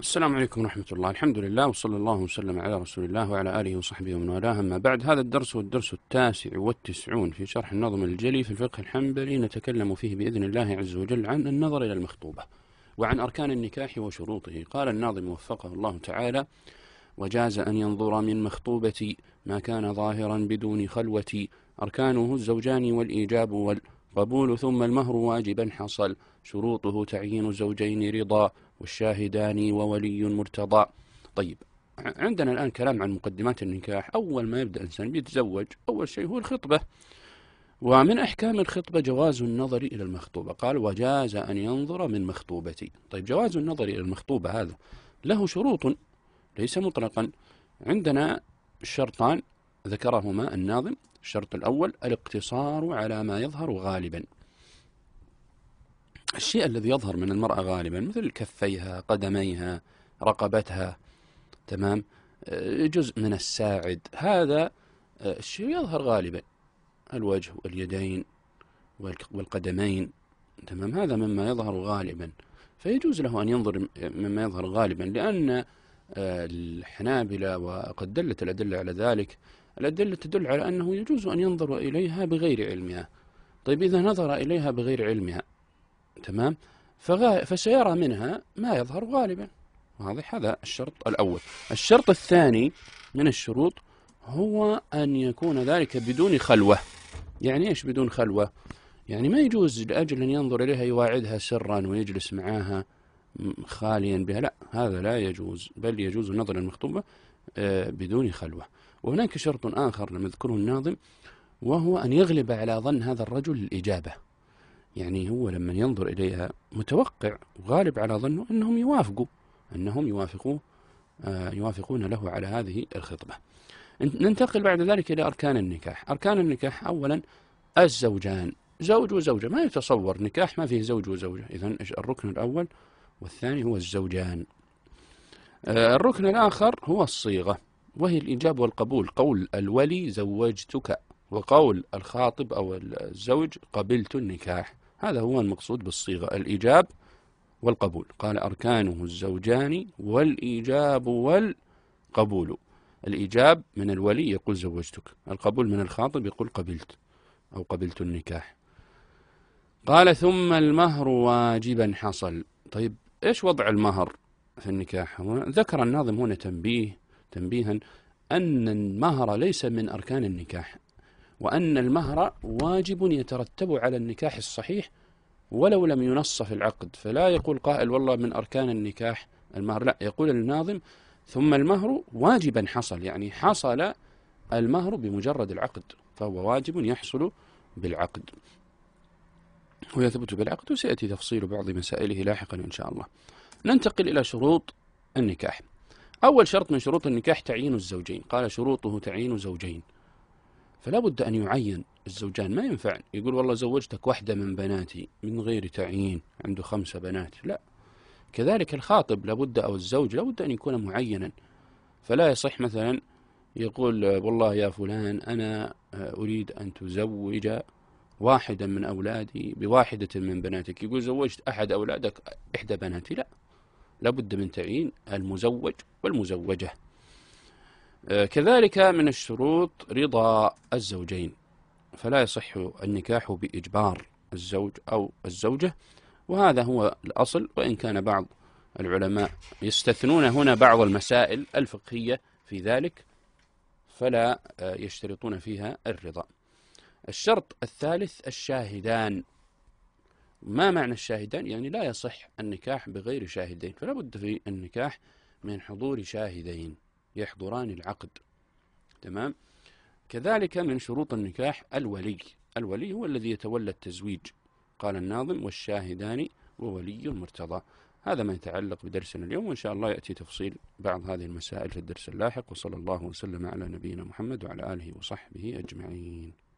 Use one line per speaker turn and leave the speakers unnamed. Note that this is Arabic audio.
السلام عليكم ورحمة الله. الحمد لله وصلى الله وسلم على رسول الله وعلى آله وصحبه ومن والاه. أما بعد، هذا الدرس هو الدرس 19 في شرح النظم الجلي في الفقه الحنبلي. نتكلم فيه بإذن الله عز وجل عن النظر إلى المخطوبة وعن أركان النكاح وشروطه. قال الناظم وفقه الله تعالى: وجاز أن ينظر من مخطوبة ما كان ظاهرا بدون خلوة، أركانه الزوجان والإيجاب والقبول، ثم المهر واجبا حصل، شروطه تعيين الزوجين رضا، والشاهدان وولي مرتضى. طيب، عندنا الآن كلام عن مقدمات النكاح. أول ما يبدأ الإنسان بيتزوج أول شيء هو الخطبة، ومن أحكام الخطبة جواز النظر إلى المخطوبة. قال: وجاز أن ينظر من مخطوبة. طيب، جواز النظر إلى المخطوبة هذا له شروط، ليس مطلقا. عندنا شرطان ذكرهما الناظم. الشرط الأول الاقتصار على ما يظهر غالبا، الشيء الذي يظهر من المرأة غالبا مثل كفيها، قدميها، رقبتها، تمام، جزء من الساعد، هذا الشيء يظهر غالبا، الوجه واليدين والقدمين، تمام، هذا مما يظهر غالبا، فيجوز له أن ينظر مما يظهر غالبا، لأن الحنابلة وقد دلت الأدلة على ذلك. الأدلة تدل على أنه يجوز أن ينظر إليها بغير علمها. طيب، إذا نظر إليها بغير علمها، تمام، فسيرى منها ما يظهر غالبا. واضح؟ هذا الشرط الأول. الشرط الثاني من الشروط هو أن يكون ذلك بدون خلوة. يعني إيش بدون خلوة؟ يعني ما يجوز لأجل أن ينظر إليها يواعدها سرا ويجلس معها خاليا بها، لا، هذا لا يجوز، بل يجوز النظر المخطوبة بدون خلوة. وهناك شرط آخر لم يذكره الناظم، وهو أن يغلب على ظن هذا الرجل الإجابة. يعني هو لما ينظر إليها متوقع وغالب على ظنه أنهم يوافقون له على هذه الخطبة. ننتقل بعد ذلك إلى أركان النكاح. أركان النكاح: أولا الزوجان، زوج وزوجة، ما يتصور نكاح ما فيه زوج وزوجة. إذن الركن الأول والثاني هو الزوجان. الركن الآخر هو الصيغة، وهي الإيجاب والقبول، قول الولي زوجتك، وقول الخاطب أو الزوج قبلت النكاح. هذا هو المقصود بالصيغة، الإيجاب والقبول. قال: أركانه الزوجان والإيجاب والقبول. الإيجاب من الولي يقول زوجتك، القبول من الخاطب يقول قبلت أو قبلت النكاح. قال: ثم المهر واجبا حصل. طيب، إيش وضع المهر في النكاح؟ ذكر الناظم هنا تنبيها أن المهر ليس من أركان النكاح، وأن المهر واجب يترتب على النكاح الصحيح ولو لم ينص في العقد. فلا يقول قائل والله من أركان النكاح المهر، لا، يقول الناظم ثم المهر واجبا حصل، يعني حصل المهر بمجرد العقد، فهو واجب يحصل بالعقد ويثبت بالعقد، وسيأتي تفصيل بعض مسائله لاحقا إن شاء الله. ننتقل إلى شروط النكاح. أول شرط من شروط النكاح تعيين الزوجين. قال: شروطه تعيين زوجين، فلا بد أن يعين الزوجان. ما ينفع يقول والله زوجتك واحدة من بناتي من غير تعيين، عنده 5 بنات، لا. كذلك الخاطب لابد أو الزوج لابد أن يكون معينا، فلا يصح مثلا يقول والله يا فلان أنا أريد أن تزوج واحدا من أولادي بواحدة من بناتك، يقول زوجت أحد أولادك إحدى بناتي، لا، لابد من تعيين المزوج والمزوجة. كذلك من الشروط رضا الزوجين، فلا يصح النكاح بإجبار الزوج أو الزوجة، وهذا هو الأصل، وإن كان بعض العلماء يستثنون هنا بعض المسائل الفقهية في ذلك، فلا يشترطون فيها الرضا. الشرط الثالث الشاهدان. ما معنى الشاهدان؟ يعني لا يصح النكاح بغير شاهدين، فلا بد في النكاح من حضور شاهدين يحضران العقد، تمام. كذلك من شروط النكاح الولي هو الذي يتولى التزويج. قال الناظم: والشاهدان وولي مرتضى. هذا ما يتعلق بدرسنا اليوم، وإن شاء الله يأتي تفصيل بعض هذه المسائل في الدرس اللاحق. وصلى الله وسلم على نبينا محمد وعلى آله وصحبه أجمعين.